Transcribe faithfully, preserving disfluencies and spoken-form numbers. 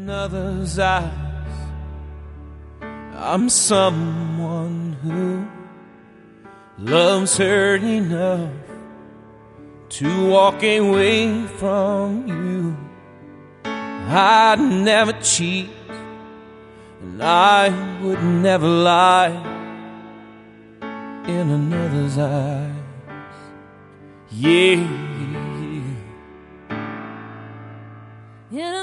another's eyes, I'm someone who loves her enough to walk away from you. I'd never cheat, and I would never lie in another's eyes. Yeah, yeah. In